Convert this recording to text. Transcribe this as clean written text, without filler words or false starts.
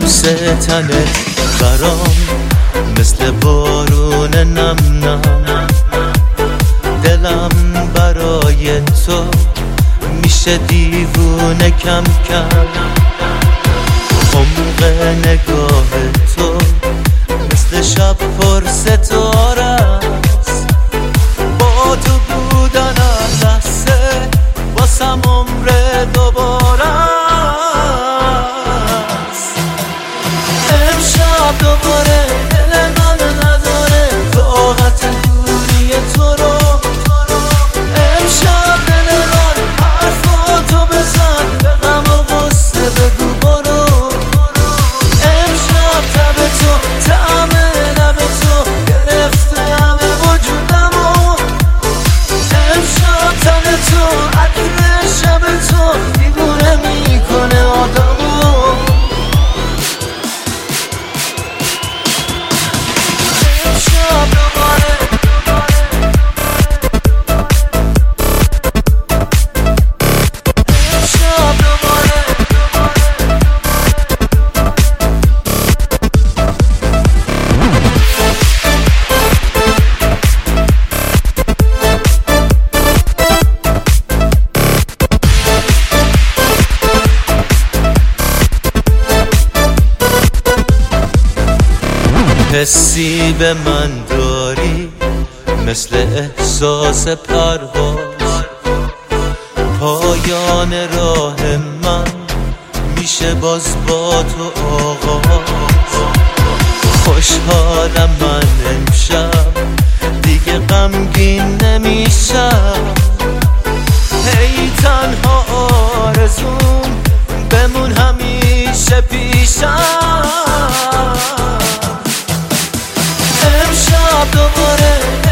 بوس تنت برام مثل بارون نم نم، دلم برای تو میشه دیوونه کم کم. عمق نگاه تو مثل شب پر ستاره است، با تو بودن هر لحظه واسم عمر دوباره است. امشب دوباره دل من نداره طاقت دوری تو رو. امشب دل من حرفاتو بزن، به غم و غصه بگو برو. امشب تب تو طعم لب تو گرفته همه وجودمو. امشب تن تو عطر شب تو دیوونه میکنه آدمو. امشب دوباره حسی به من داری مثل احساس پرواز، پایان راه من میشه باز با تو آغاز. خوشحالم من امشب دیگه غمگین نمیشم، هی تنها آرزوم بمون همیشه پیشم. امشب دوباره